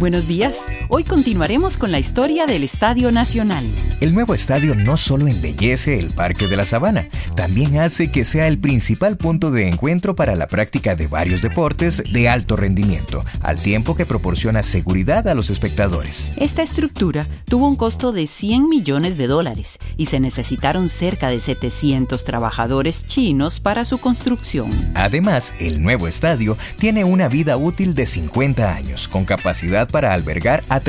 Buenos días. Hoy continuaremos con la historia del Estadio Nacional. El nuevo estadio no solo embellece el Parque de la Sabana, también hace que sea el principal punto de encuentro para la práctica de varios deportes de alto rendimiento, al tiempo que proporciona seguridad a los espectadores. Esta estructura tuvo un costo de $100 millones y se necesitaron cerca de 700 trabajadores chinos para su construcción. Además, el nuevo estadio tiene una vida útil de 50 años, con capacidad para albergar a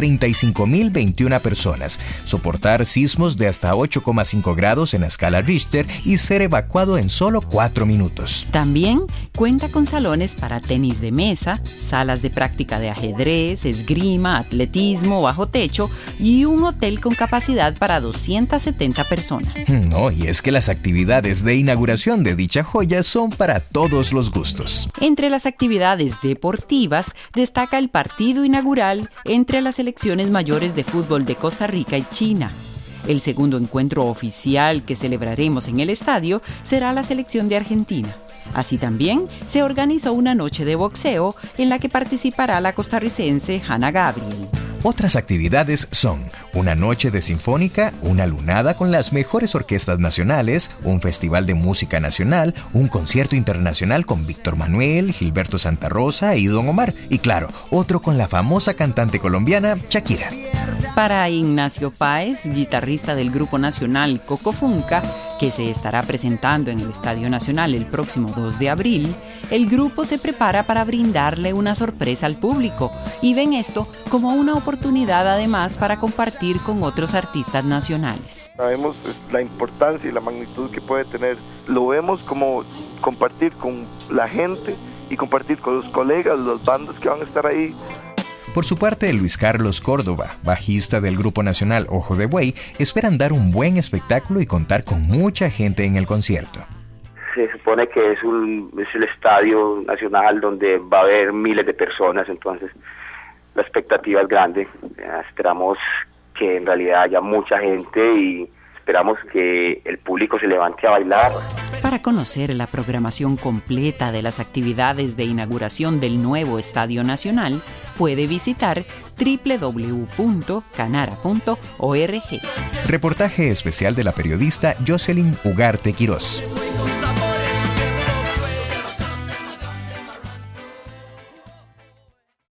35.021 personas, soportar sismos de hasta 8,5 grados en la escala Richter y ser evacuado en solo 4 minutos. También cuenta con salones para tenis de mesa, salas de práctica de ajedrez, esgrima, atletismo, bajo techo y un hotel con capacidad para 270 personas. No, y es que las actividades de inauguración de dicha joya son para todos los gustos. Entre las actividades deportivas destaca el partido inaugural entre las selecciones mayores de fútbol de Costa Rica y China. El segundo encuentro oficial que celebraremos en el estadio será la selección de Argentina. Así también se organizó una noche de boxeo en la que participará la costarricense Hanna Gabriel. Otras actividades son una noche de sinfónica, una lunada con las mejores orquestas nacionales, un festival de música nacional, un concierto internacional con Víctor Manuel, Gilberto Santa Rosa y Don Omar. Y claro, otro con la famosa cantante colombiana Shakira. Para Ignacio Páez, guitarrista del grupo nacional Coco Funca, que se estará presentando en el Estadio Nacional el próximo 2 de abril, el grupo se prepara para brindarle una sorpresa al público y ven esto como una oportunidad además para compartir con otros artistas nacionales. Sabemos la importancia y la magnitud que puede tener. Lo vemos como compartir con la gente y compartir con los colegas, los bandas que van a estar ahí. Por su parte, Luis Carlos Córdoba, bajista del grupo nacional Ojo de Buey, esperan dar un buen espectáculo y contar con mucha gente en el concierto. Se supone que es el estadio nacional donde va a haber miles de personas, entonces la expectativa es grande. Esperamos que en realidad haya mucha gente y esperamos que el público se levante a bailar. Para conocer la programación completa de las actividades de inauguración del nuevo Estadio Nacional, puede visitar www.canara.org. Reportaje especial de la periodista Jocelyn Ugarte Quirós.